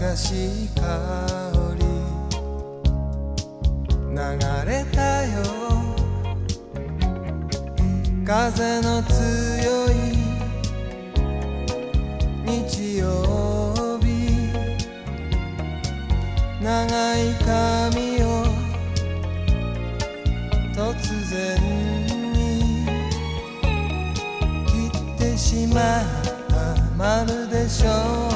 しい香り流れたよ風の強い日曜日長い髪を突然に切ってしまったまるでしょう